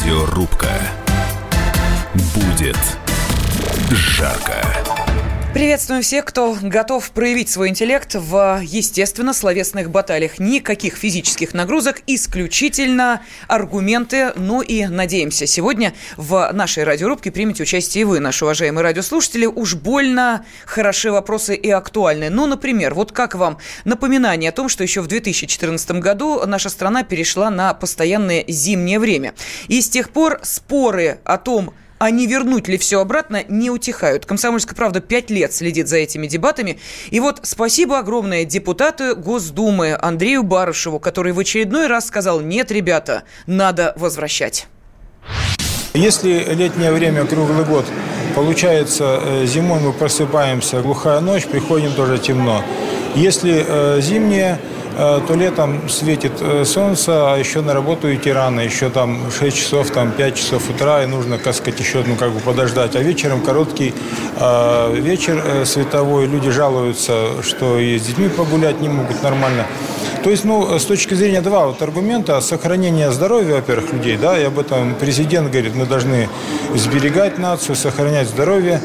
Радиорубка. Будет жарко. Приветствуем всех, кто готов проявить свой интеллект в, естественно, словесных баталиях. Никаких физических нагрузок, исключительно аргументы. Ну и надеемся, сегодня в нашей радиорубке примете участие и вы, наши уважаемые радиослушатели. Уж больно хороши вопросы и актуальны. Ну, например, вот как вам напоминание о том, что еще в 2014 году наша страна перешла на постоянное зимнее время. И с тех пор споры о том, а не вернуть ли все обратно, не утихают. «Комсомольская правда» 5 лет следит за этими дебатами. И вот спасибо огромное депутату Госдумы Андрею Барышеву, который в очередной раз сказал: нет, ребята, надо возвращать. Если летнее время круглый год, получается, зимой мы просыпаемся, глухая ночь, приходим тоже темно. Если зимнее, то летом светит солнце, а еще на работу идти рано, еще там 6 часов, там 5 часов утра, и нужно, так сказать, еще подождать. А вечером короткий вечер световой, люди жалуются, что и с детьми погулять не могут нормально. То есть, с точки зрения два аргумента: сохранение здоровья, во-первых, людей, да, и об этом президент говорит, мы должны сберегать нацию, сохранять здоровье.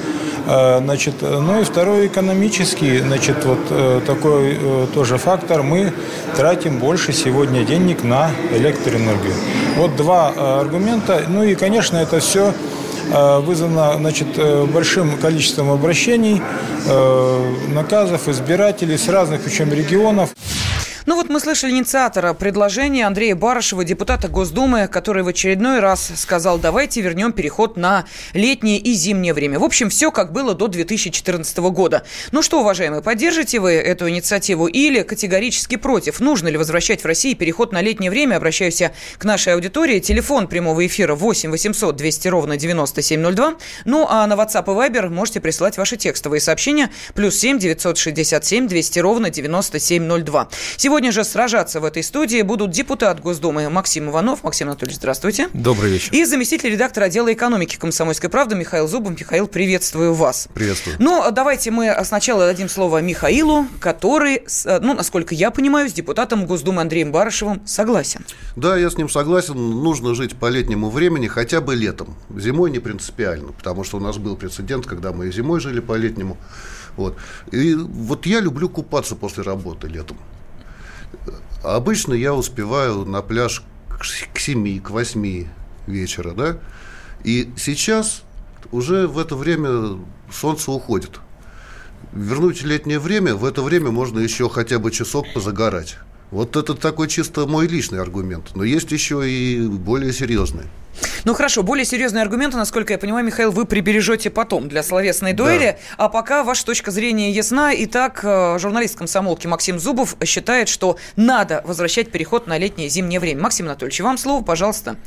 И второй экономический, такой тоже фактор: мы тратим больше сегодня денег на электроэнергию. Вот два аргумента. И, конечно, это все вызвано, большим количеством обращений, наказов, избирателей с разных, причем, регионов. Мы слышали инициатора предложения Андрея Барышева, депутата Госдумы, который в очередной раз сказал: давайте вернем переход на летнее и зимнее время. В общем, все как было до 2014 года. Ну что, уважаемые, поддержите вы эту инициативу или категорически против? Нужно ли возвращать в России переход на летнее время? Обращаюсь к нашей аудитории. Телефон прямого эфира 8 800 200 ровно 9702. А на WhatsApp и Viber можете присылать ваши текстовые сообщения. +7 967 200 ровно 9702. Сегодня же сражаться в этой студии будут депутат Госдумы Максим Иванов. Максим Анатольевич, здравствуйте. Добрый вечер. И заместитель редактора отдела экономики «Комсомольской правды» Михаил Зубов. Михаил, приветствую вас. Приветствую. Давайте мы сначала дадим слово Михаилу, который, насколько я понимаю, с депутатом Госдумы Андреем Барышевым согласен. Да, я с ним согласен. Нужно жить по летнему времени хотя бы летом. Зимой не принципиально, потому что у нас был прецедент, когда мы и зимой жили по летнему. И я люблю купаться после работы летом. Обычно я успеваю на пляж к 7, к 8 вечера, да? И сейчас уже в это время солнце уходит. Вернуть летнее время, в это время можно еще хотя бы часок позагорать. Вот это такой чисто мой личный аргумент. Но есть еще и более серьезный. Хорошо, более серьезные аргументы, насколько я понимаю, Михаил, вы прибережете потом для словесной дуэли. Да. А пока ваша точка зрения ясна. Итак, журналист комсомолки Максим Зубов считает, что надо возвращать переход на летнее и зимнее время. Максим Анатольевич, вам слово, пожалуйста.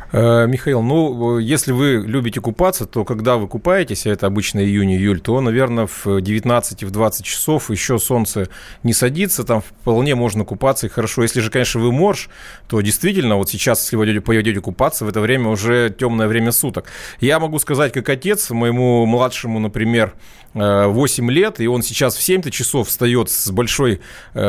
Михаил, если вы любите купаться, то когда вы купаетесь, а это обычно июнь-июль, то, наверное, в 19 и в 20 часов еще солнце не садится, там вполне можно купаться и хорошо. Если же, конечно, вы морж, то действительно, сейчас, если вы пойдете купаться, в это время уже темное время суток. Я могу сказать, как отец, моему младшему, например, 8 лет, и он сейчас в 7 часов встает с большими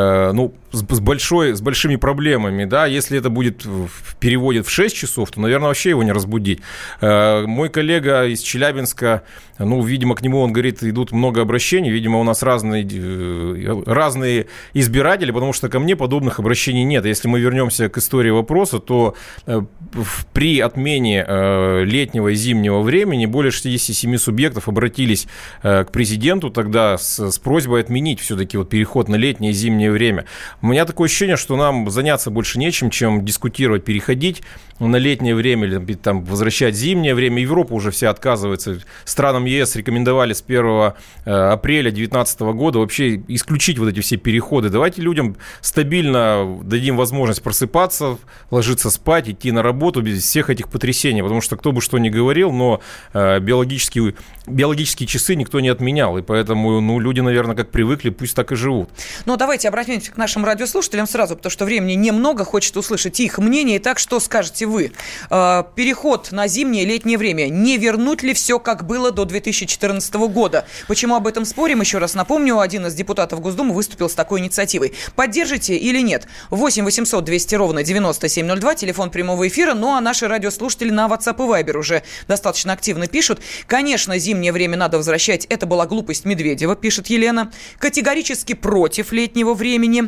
проблемами, да, если это будет переводит в 6 часов, то, наверное, вообще его не разбудить. Мой коллега из Челябинска, видимо, к нему, он говорит, идут много обращений, видимо, у нас разные избиратели, потому что ко мне подобных обращений нет. Если мы вернемся к истории вопроса, то при отмене летнего и зимнего времени более 67 субъектов обратились к президенту тогда с просьбой отменить все-таки переход на летнее и зимнее время. У меня такое ощущение, что нам заняться больше нечем, чем дискутировать, переходить на летнее время или возвращать зимнее время. Европа уже вся отказывается. Странам ЕС рекомендовали с 1 апреля 2019 года вообще исключить эти все переходы. Давайте людям стабильно дадим возможность просыпаться, ложиться спать, идти на работу без всех этих потрясений. Потому что кто бы что ни говорил, но биологические часы никто не отменял. отменял. И поэтому, люди, наверное, как привыкли, пусть так и живут. Но давайте обратимся к нашим радиослушателям сразу, потому что времени немного, хочется услышать их мнение. Итак, что скажете вы? Переход на зимнее и летнее время. Не вернуть ли все, как было до 2014 года? Почему об этом спорим? Еще раз напомню, один из депутатов Госдумы выступил с такой инициативой. Поддержите или нет? 8 800 200 ровно 9702, телефон прямого эфира. Ну, а наши радиослушатели на WhatsApp и Viber уже достаточно активно пишут. Конечно, зимнее время надо возвращать. Это была глупость Медведева, пишет Елена. Категорически против летнего времени.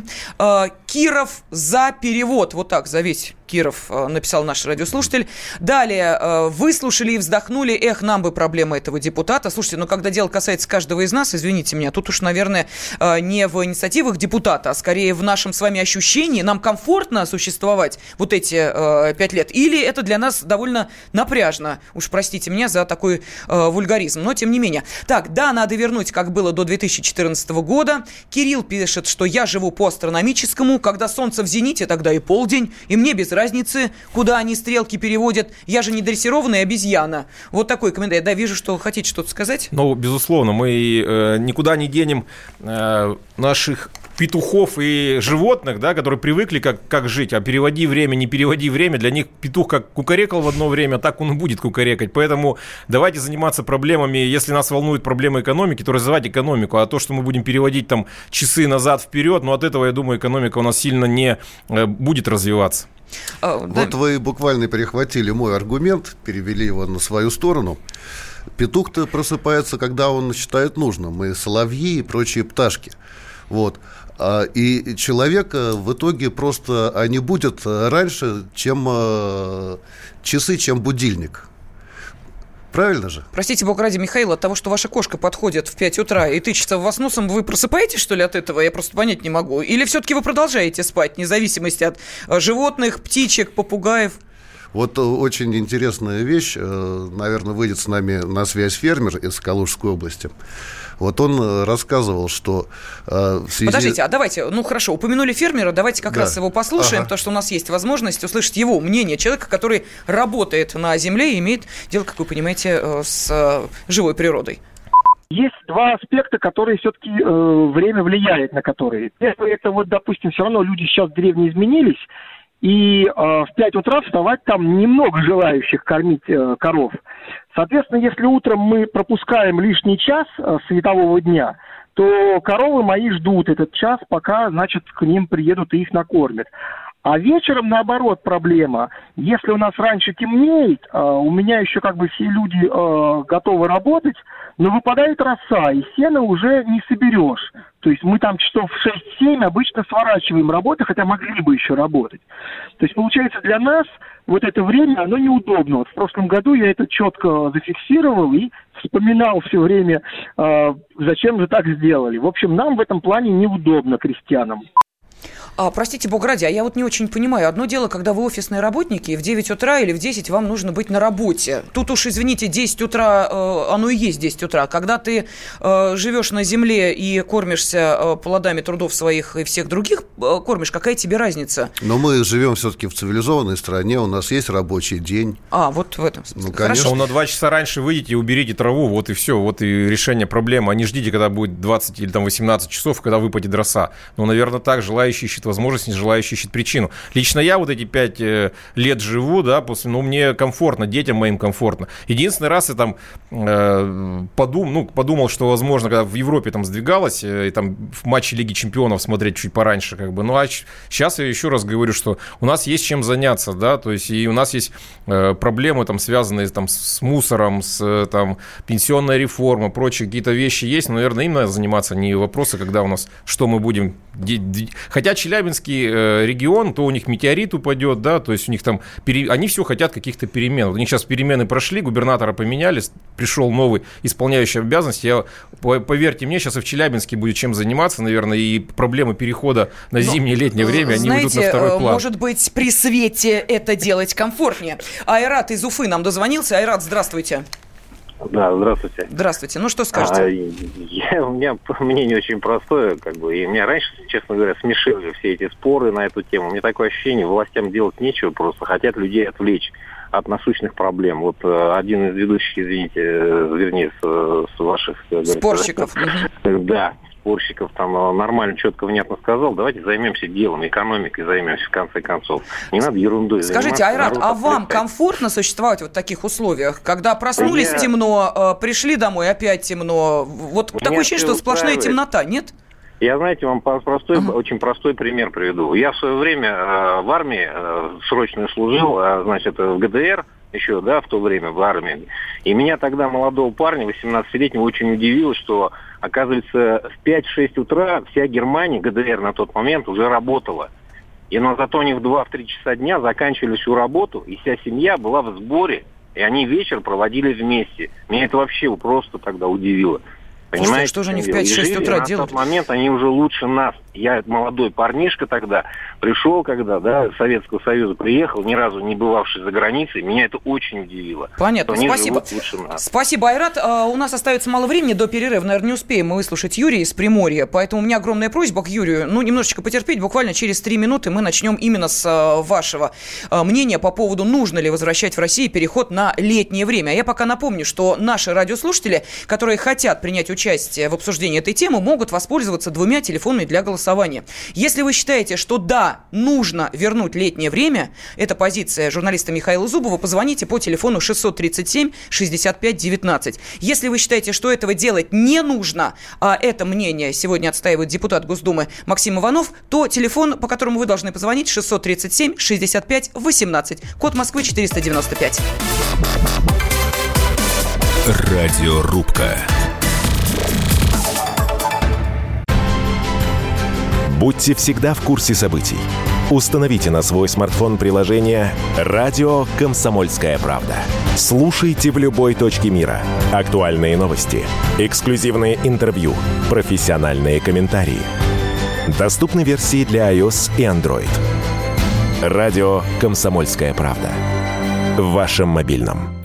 Киров за перевод. Вот так, за весь Киров написал наш радиослушатель. Далее, выслушали и вздохнули. Эх, нам бы проблема этого депутата. Слушайте, когда дело касается каждого из нас, извините меня, тут уж, наверное, не в инициативах депутата, а скорее в нашем с вами ощущении. Нам комфортно существовать вот эти 5 лет? Или это для нас довольно напряжно? Уж простите меня за такой вульгаризм, но тем не менее. Так, да, надо вернуть, как было до 2014 года. Кирилл пишет, что я живу по астрономическому. Когда солнце в зените, тогда и полдень. И мне без разницы, куда они стрелки переводят. Я же не дрессированная обезьяна. Вот такой комментарий. Да, вижу, что хотите что-то сказать. Ну, безусловно, мы никуда не денем наших петухов и животных, да, которые привыкли как жить, а переводи время, не переводи время, для них петух как кукарекал в одно время, так он и будет кукарекать, поэтому давайте заниматься проблемами, если нас волнуют проблемы экономики, то развивать экономику, а то, что мы будем переводить там часы назад вперед, от этого, я думаю, экономика у нас сильно не будет развиваться. Вот вы буквально перехватили мой аргумент, перевели его на свою сторону. Петух-то просыпается, когда он считает нужным, и соловьи, и прочие пташки. Вот. И человек в итоге просто не будет раньше, чем часы, чем будильник. Правильно же? Простите, бог ради, Михаил, от того, что ваша кошка подходит в 5 утра и тычется в вас носом, вы просыпаетесь, что ли, от этого? Я просто понять не могу. Или все-таки вы продолжаете спать, вне зависимости от животных, птичек, попугаев? Вот очень интересная вещь. Наверное, выйдет с нами на связь фермер из Калужской области. Вот он рассказывал, что в связи... Подождите, а давайте, хорошо, упомянули фермера, давайте как раз его послушаем, потому что у нас есть возможность услышать его мнение, человека, который работает на земле и имеет дело, как вы понимаете, с живой природой. Есть два аспекта, которые все-таки время влияет на которые. Первый, это допустим, все равно люди сейчас в деревне изменились, и в 5 утра вставать там немного желающих кормить коров. Соответственно, если утром мы пропускаем лишний час светового дня, то коровы мои ждут этот час, пока, к ним приедут и их накормят. А вечером, наоборот, проблема. Если у нас раньше темнеет, у меня еще все люди готовы работать, но выпадает роса, и сено уже не соберешь. То есть мы там часов в 6-7 обычно сворачиваем работу, хотя могли бы еще работать. То есть, получается, для нас вот это время, оно неудобно. Вот в прошлом году я это четко зафиксировал и вспоминал все время, зачем же так сделали. В общем, нам в этом плане неудобно, крестьянам. Простите, бог ради, а я не очень понимаю. Одно дело, когда вы офисные работники, и в 9 утра или в 10 вам нужно быть на работе. Тут уж, извините, 10 утра, оно и есть 10 утра. Когда ты живешь на земле и кормишься плодами трудов своих и всех других кормишь, какая тебе разница? Но мы живем все-таки в цивилизованной стране, у нас есть рабочий день. Вот в этом смысле. Конечно. На 2 часа раньше выйдите и уберите траву, вот и все, вот и решение проблемы. А не ждите, когда будет 20 или 18 часов, когда выпадет роса. Наверное, так желающие ищут возможность, не желающий ищет причину. Лично я эти 5 лет живу, мне комфортно, детям моим комфортно. Единственный раз я подумал, что, возможно, когда в Европе сдвигалось, и в матче Лиги Чемпионов смотреть чуть пораньше, а сейчас я еще раз говорю, что у нас есть чем заняться, то есть и у нас есть проблемы, связанные с мусором, с пенсионной реформой, прочие какие-то вещи есть, но, наверное, им надо заниматься, не вопросы, когда у нас, что мы будем... Хотя Челябинский регион, то у них метеорит упадет, то есть у них они все хотят каких-то перемен. У них сейчас перемены прошли, губернатора поменяли, пришел новый исполняющий обязанности. Поверьте мне, сейчас и в Челябинске будет чем заниматься, наверное, и проблемы перехода на зимнее и летнее время, они уйдут на второй план. Может быть, при свете это делать комфортнее. Айрат из Уфы нам дозвонился. Айрат, здравствуйте. Да, здравствуйте. Здравствуйте. Что скажете? У меня мнение очень простое, и меня раньше, честно говоря, смешили все эти споры на эту тему. У меня такое ощущение, властям делать нечего, просто хотят людей отвлечь от насущных проблем. Вот один из ведущих, вернее, с ваших... Спорщиков. Да, спорщиков там нормально, четко, внятно сказал. Давайте займемся делом, экономикой займемся в конце концов. Не надо ерундой заниматься. Скажите, Айрат, а вам комфортно существовать в таких условиях? Когда проснулись темно, пришли домой, опять темно. Вот такое ощущение, что сплошная темнота, нет? Я, знаете, вам очень простой пример приведу. Я в свое время в армии срочно служил, значит, в ГДР, еще, да, в то время в армии. И меня тогда, молодого парня, 18-летнего, очень удивило, что, оказывается, в 5-6 утра вся Германия, ГДР на тот момент, уже работала. Но зато они в 2-3 часа дня заканчивали всю работу, и вся семья была в сборе, и они вечер проводили вместе. Меня это вообще просто тогда удивило. Понимаете, что же они в 5-6 утра делают? На тот момент они уже лучше нас. Я молодой парнишка тогда, пришел, когда, да, из Советского Союза приехал, ни разу не бывавший за границей. Меня это очень удивило. Понятно, спасибо. Спасибо, Айрат. У нас остается мало времени до перерыва. Наверное, не успеем мы выслушать Юрия из Приморья. Поэтому у меня огромная просьба к Юрию. Немножечко потерпеть. Буквально через 3 минуты мы начнем именно с вашего мнения по поводу, нужно ли возвращать в Россию переход на летнее время. А я пока напомню, что наши радиослушатели, которые хотят принять участие в обсуждении этой темы, могут воспользоваться 2 телефонами для голосования. Если вы считаете, что да, нужно вернуть летнее время, это позиция журналиста Михаила Зубова, позвоните по телефону 637-65-19. Если вы считаете, что этого делать не нужно, а это мнение сегодня отстаивает депутат Госдумы Максим Иванов, то телефон, по которому вы должны позвонить, 637-65-18, код Москвы 495. Радиорубка. Будьте всегда в курсе событий. Установите на свой смартфон приложение «Радио Комсомольская правда». Слушайте в любой точке мира. Актуальные новости, эксклюзивные интервью, профессиональные комментарии. Доступны версии для iOS и Android. «Радио Комсомольская правда». В вашем мобильном.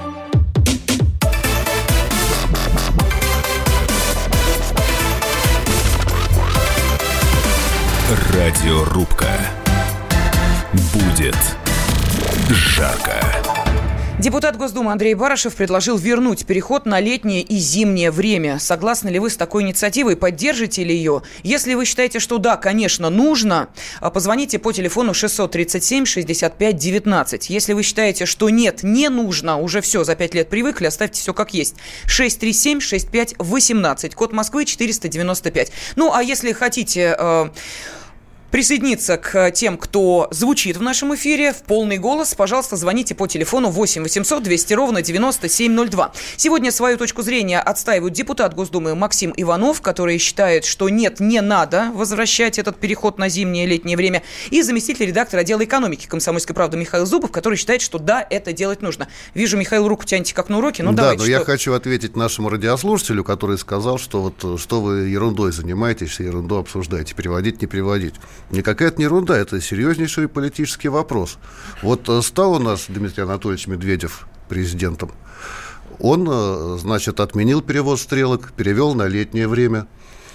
Радиорубка. Будет жарко. Депутат Госдумы Андрей Барышев предложил вернуть переход на летнее и зимнее время. Согласны ли вы с такой инициативой? Поддержите ли ее? Если вы считаете, что да, конечно, нужно, позвоните по телефону 637-65-19. Если вы считаете, что нет, не нужно, уже все, за 5 лет привыкли, оставьте все как есть. 637-65-18, код Москвы 495. Ну, а если хотите... присоединиться к тем, кто звучит в нашем эфире в полный голос, пожалуйста, звоните по телефону 8 800 200 ровно 9702. Сегодня свою точку зрения отстаивают депутат Госдумы Максим Иванов, который считает, что нет, не надо возвращать этот переход на зимнее и летнее время, и заместитель редактора отдела экономики «Комсомольской правды» Михаил Зубов, который считает, что да, это делать нужно. Вижу, Михаил, руку тянете как на уроке, но давайте. Да, но я хочу ответить нашему радиослушателю, который сказал, что вот что вы ерундой занимаетесь, ерунду обсуждаете, переводить, не переводить. Никакая это не ерунда, это серьезнейший политический вопрос. Вот стал у нас Дмитрий Анатольевич Медведев президентом. Он, значит, отменил перевод стрелок, перевел на летнее время.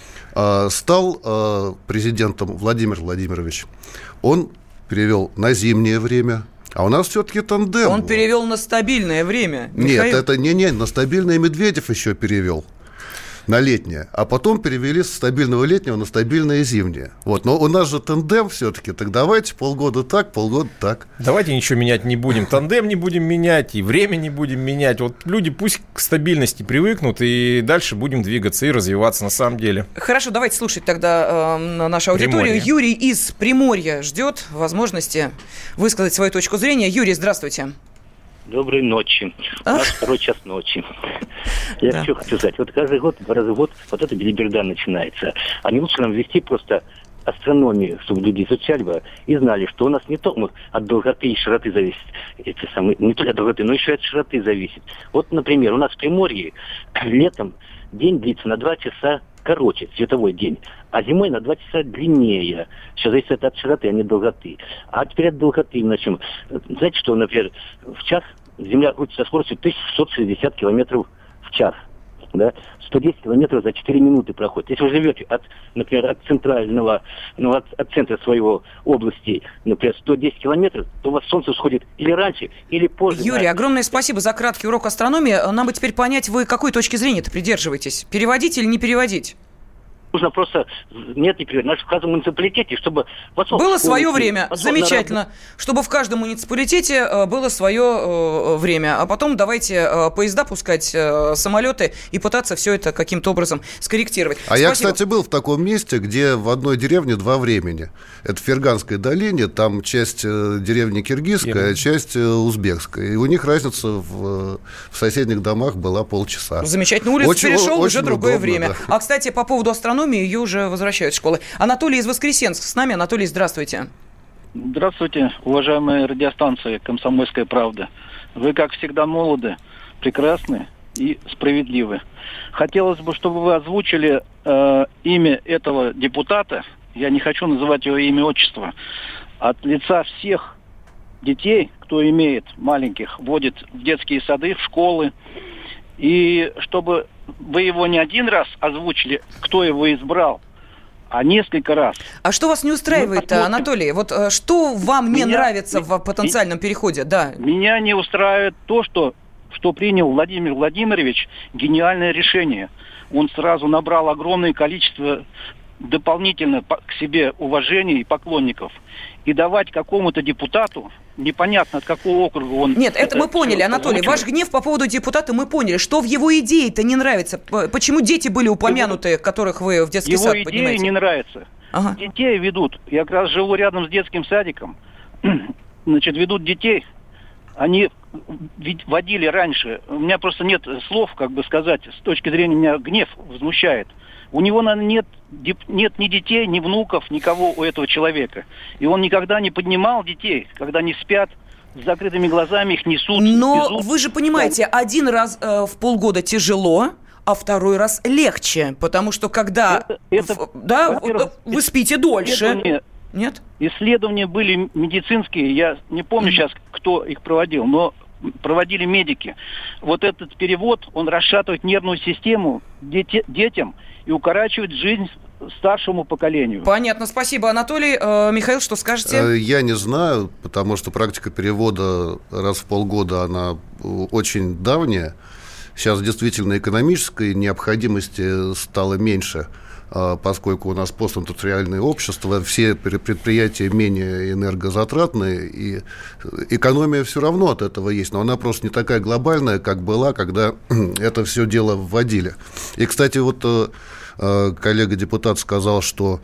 Стал президентом Владимир Владимирович. Он перевел на зимнее время. А у нас все-таки тандем. Он перевел на стабильное время. Михаил. Нет, это не на стабильное Медведев еще перевел. На летнее, а потом перевели с стабильного летнего на стабильное зимнее. Вот. Но у нас же тандем все-таки, так давайте полгода так, полгода так. Давайте ничего менять не будем, тандем не будем менять, и время не будем менять. Вот люди пусть к стабильности привыкнут, и дальше будем двигаться и развиваться на самом деле. Хорошо, давайте слушать тогда нашу аудиторию. Приморье. Юрий из Приморья ждет возможности высказать свою точку зрения. Юрий, здравствуйте. Доброй ночи. У нас 2 час ночи. Я что хочу сказать. Вот каждый год, 2 раза в год вот эта белиберда начинается. А не лучше нам ввести просто астрономию, чтобы люди изучали бы и знали, что у нас не только от долготы и широты зависит. Это самое, не только от долготы, но еще от широты зависит. Вот, например, у нас в Приморье летом день длится на 2 часа короче, световой день, а зимой на 2 часа длиннее. Все зависит от широты, а не долготы. А теперь от долготы начнем. Знаете, что, например, в час Земля крутится со скоростью 1660 километров в час. да, 110 километров за 4 минуты проходит. Если вы живете, например, от центрального, от центра своего области, например, 110 километров, то у вас солнце всходит или раньше, или позже. Юрий, огромное спасибо за краткий урок астрономии. Нам бы теперь понять, вы какой точки зрения-то придерживаетесь? Переводить или не переводить? Нужно просто, не переводить, в каждом муниципалитете, чтобы... Было свое время, замечательно. Чтобы в каждом муниципалитете было свое время. А потом давайте поезда пускать, самолеты и пытаться все это каким-то образом скорректировать. А я, кстати, был в таком месте, где в одной деревне два времени. Это в Ферганской долине, там часть деревни киргизская, а часть узбекская. И у них разница в соседних домах была полчаса. Замечательно. Улицу перешел, уже другое время. Да. А, кстати, по поводу астрономии, ее уже возвращают в школы. Анатолий из Воскресенска с нами. Анатолий, здравствуйте. Здравствуйте, уважаемые радиостанции «Комсомольская правда». Вы, как всегда, молоды, прекрасны и справедливы. Хотелось бы, чтобы вы озвучили имя этого депутата. Я не хочу называть его имя, отчество. От лица всех детей, кто имеет маленьких, водит в детские сады, в школы. И чтобы вы его не один раз озвучили, кто его избрал, а несколько раз. А что вас не устраивает, Анатолий? Вот что вам не нравится в потенциальном переходе? Да. Меня не устраивает то, что принял Владимир Владимирович гениальное решение. Он сразу набрал огромное количество дополнительно к себе уважения и поклонников. И давать какому-то депутату, непонятно от какого округа он... Нет, это мы поняли, Анатолий. Ваш гнев по поводу депутата мы поняли. Что в его идее-то не нравится? Почему дети были упомянуты, которых вы в детский сад поднимаете? Его идеи не нравятся. Ага. Детей ведут. Я как раз живу рядом с детским садиком. Значит, ведут детей. Они водили раньше. У меня просто нет слов, как бы сказать. С точки зрения меня гнев возмущает. У него, наверное, нет ни детей, ни внуков, никого у этого человека. И он никогда не поднимал детей, когда они спят, с закрытыми глазами их несут. Но везут. Вы же понимаете, один раз в полгода тяжело, а второй раз легче. Потому что когда вы спите дольше. Нет? Исследования были медицинские, я не помню сейчас, кто их проводил, но проводили медики. Вот этот перевод, он расшатывает нервную систему детям и укорачивает жизнь старшему поколению. Понятно, спасибо, Анатолий. Михаил, что скажете? Я не знаю, потому что практика перевода раз в полгода, она очень давняя. Сейчас действительно экономической необходимости стало меньше, поскольку у нас постиндустриальное общество, все предприятия менее энергозатратные, и экономия все равно от этого есть, но она просто не такая глобальная, как была, когда это все дело вводили. И, кстати, вот коллега-депутат сказал, что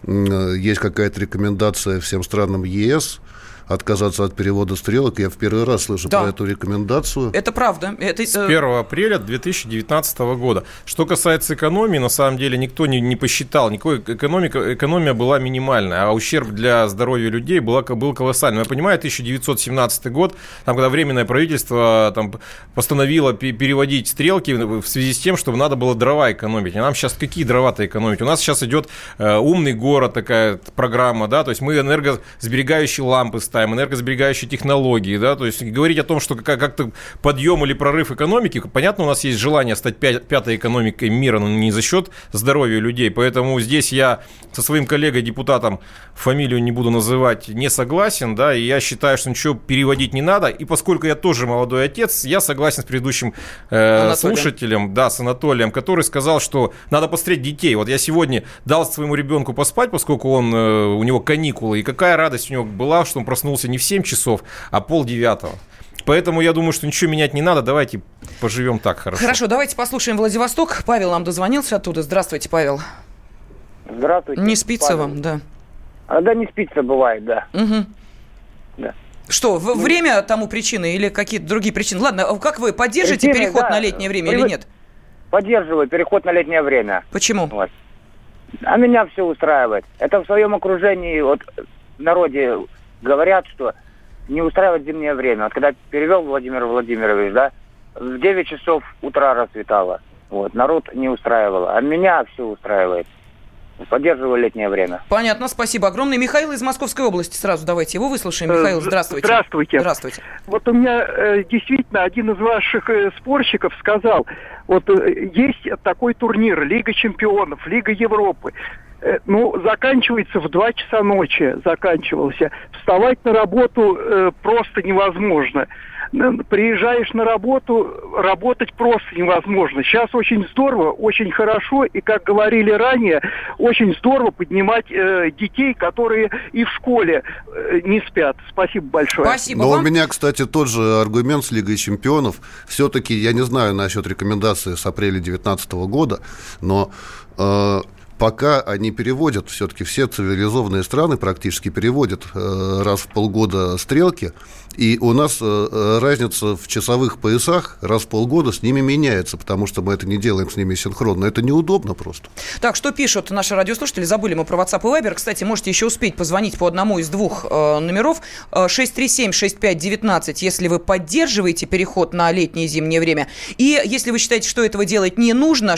есть какая-то рекомендация всем странам ЕС отказаться от перевода стрелок. Я в первый раз слышу про эту рекомендацию. Это правда. С 1 апреля 2019 года. Что касается экономии, на самом деле никто не посчитал. Никакой экономия была минимальная, а ущерб для здоровья людей был колоссальный. Я понимаю, 1917 год, там, когда Временное правительство постановило переводить стрелки в связи с тем, что надо было дрова экономить. А нам сейчас какие дрова-то экономить? У нас сейчас идет умный город, такая программа, да, то есть мы энергосберегающие лампы ставим, энергосберегающие технологии, да, то есть говорить о том, что как-то подъем или прорыв экономики, понятно, у нас есть желание стать пятой экономикой мира, но не за счет здоровья людей, поэтому здесь я со своим коллегой-депутатом, фамилию не буду называть, не согласен, да, и я считаю, что ничего переводить не надо, и поскольку я тоже молодой отец, я согласен с предыдущим слушателем, да, с Анатолием, который сказал, что надо посмотреть детей. Вот я сегодня дал своему ребенку поспать, поскольку у него каникулы, и какая радость у него была, что он проснулся не в 7 часов, а 8:30. Поэтому я думаю, что ничего менять не надо. Давайте поживем так хорошо. Хорошо, давайте послушаем Владивосток. Павел нам дозвонился оттуда. Здравствуйте, Павел. Здравствуйте. Не спится Павел. вам, да? Да, не спится, бывает, да. Угу. Да. Что, время тому причины или какие-то другие причины? Ладно, как вы, поддержите переход на летнее время или нет? Поддерживаю переход на летнее время. Почему? Вот. А меня все устраивает. Это в своем окружении, вот в народе говорят, что не устраивает зимнее время. Вот когда перевел Владимир Владимирович, да, в 9 часов утра расцветало. Вот, народ не устраивало. А меня все устраивает. Поддерживаю летнее время. Понятно, спасибо огромное. Михаил из Московской области. Сразу давайте его выслушаем. Михаил, здравствуйте. Здравствуйте. Вот у меня действительно один из ваших спорщиков сказал, вот есть такой турнир Лига чемпионов, Лига Европы. Заканчивается в 2 часа ночи, заканчивался. Вставать на работу просто невозможно. Приезжаешь на работу, работать просто невозможно. Сейчас очень здорово, очень хорошо, и, как говорили ранее, очень здорово поднимать детей, которые и в школе не спят. Спасибо большое. Спасибо Но вам. у меня, кстати, тот же аргумент с Лигой чемпионов. Все-таки, я не знаю насчет рекомендации с апреля 2019 года, но... Пока они переводят, все-таки все цивилизованные страны практически переводят раз в полгода стрелки, и у нас разница в часовых поясах раз в полгода с ними меняется, потому что мы это не делаем с ними синхронно. Это неудобно просто. Так, что пишут наши радиослушатели? Забыли мы про WhatsApp и Viber. Кстати, можете еще успеть позвонить по одному из двух номеров. 637-6519, если вы поддерживаете переход на летнее и зимнее время. И если вы считаете, что этого делать не нужно,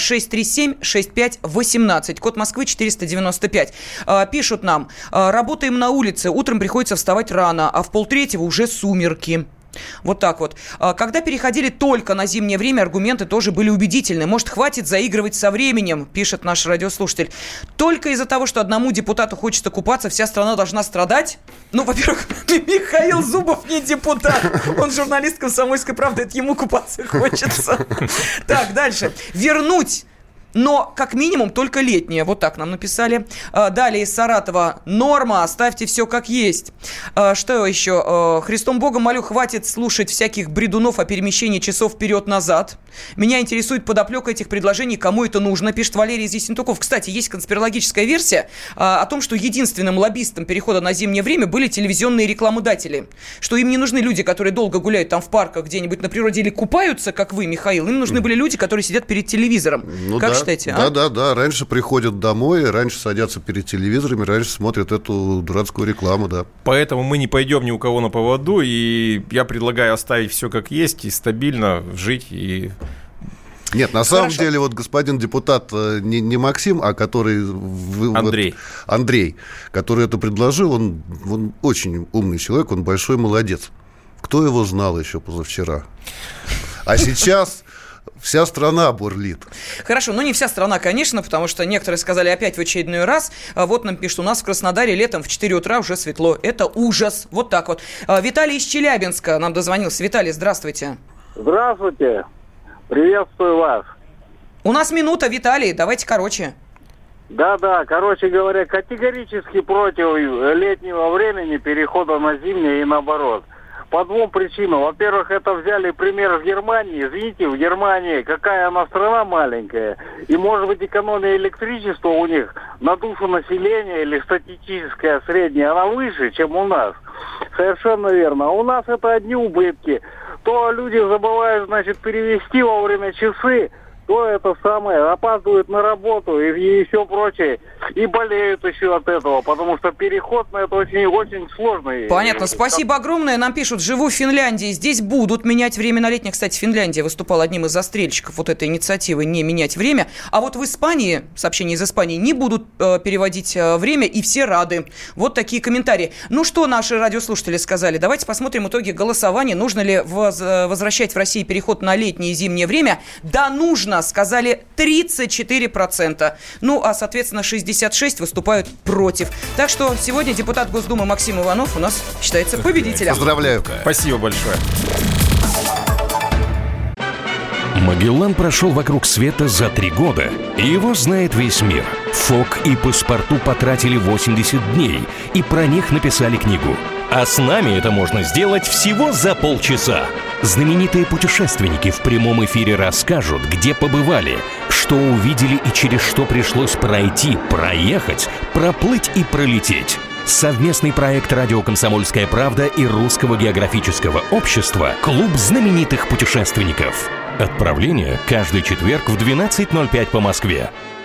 637-6518. Код Москвы 495. Пишут нам: работаем на улице, утром приходится вставать рано, а в 2:30 уже сумерки. Вот так вот. Когда переходили только на зимнее время, аргументы тоже были убедительны. Может, хватит заигрывать со временем, пишет наш радиослушатель. Только из-за того, что одному депутату хочется купаться, вся страна должна страдать? Во-первых, Михаил Зубов не депутат. Он журналист «Комсомольской правды». Это ему купаться хочется. Так, дальше. Вернуть. Но, как минимум, только летнее. Вот так нам написали. Далее из Саратова. Норма, оставьте все как есть. Что еще? Христом Богом молю, хватит слушать всяких бредунов о перемещении часов вперед-назад. Меня интересует подоплека этих предложений, кому это нужно, пишет Валерий из Ессентуков. Кстати, есть конспирологическая версия о том, что единственным лоббистом перехода на зимнее время были телевизионные рекламодатели. Что им не нужны люди, которые долго гуляют там в парках где-нибудь на природе или купаются, как вы, Михаил. Им нужны были люди, которые сидят перед телевизором. Как считаете? Да. Раньше приходят домой, раньше садятся перед телевизорами, раньше смотрят эту дурацкую рекламу, да. Поэтому мы не пойдем ни у кого на поводу, и я предлагаю оставить все как есть и стабильно жить и... Нет, на самом деле, вот господин депутат не Максим, а который... Андрей, который это предложил, он очень умный человек, он большой молодец. Кто его знал еще позавчера? А сейчас... Вся страна бурлит. Хорошо, не вся страна, конечно, потому что некоторые сказали опять в очередной раз. Вот нам пишут, у нас в Краснодаре летом в 4 утра уже светло. Это ужас. Вот так вот. Виталий из Челябинска нам дозвонился. Виталий, здравствуйте. Здравствуйте. Приветствую вас. У нас минута, Виталий, давайте короче. Да, короче говоря, категорически против летнего времени, перехода на зимнее и наоборот. По двум причинам. Во-первых, это взяли пример в Германии. Извините, в Германии какая она страна маленькая. И, может быть, экономия электричества у них на душу населения или статистическая средняя, она выше, чем у нас. Совершенно верно. А у нас это одни убытки. То люди забывают, перевести вовремя часы, то это самое, опаздывают на работу и все прочее. И болеют еще от этого, потому что переход на это очень сложный. Понятно, спасибо огромное. Нам пишут, живу в Финляндии, здесь будут менять время на летнее. Кстати, Финляндия выступала одним из застрельщиков вот этой инициативы не менять время. А вот в Испании, сообщения из Испании, не будут переводить время, и все рады. Вот такие комментарии. Ну что наши радиослушатели сказали? Давайте посмотрим итоги голосования. Нужно ли возвращать в России переход на летнее и зимнее время? Да, нужно, сказали 34%. А соответственно 66% выступают против. Так что сегодня депутат Госдумы Максим Иванов у нас считается победителем. Поздравляю. Спасибо большое. Магеллан прошел вокруг света за 3 года, и его знает весь мир. Фок и Паспарту потратили 80 дней, и про них написали книгу. А с нами это можно сделать всего за полчаса. Знаменитые путешественники в прямом эфире расскажут, где побывали, что увидели и через что пришлось пройти, проехать, проплыть и пролететь. Совместный проект «Радио Комсомольская правда» и Русского географического общества «Клуб знаменитых путешественников». Отправление каждый четверг в 12:05 по Москве.